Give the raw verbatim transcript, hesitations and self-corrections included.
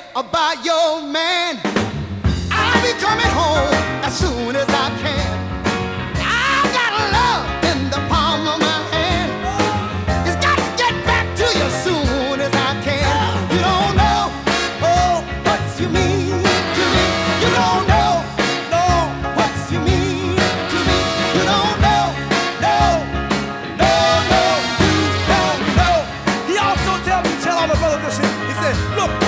about your man. I'll be coming home as soon as I can. I've got love in the palm of my hand. It's got to get back to you soon as I can. You don't know, oh, what you mean to me. You don't know, no, what you mean to me. You don't know, no, no, no, you don't know. He also tell me, tell all my brothers this. He said, look.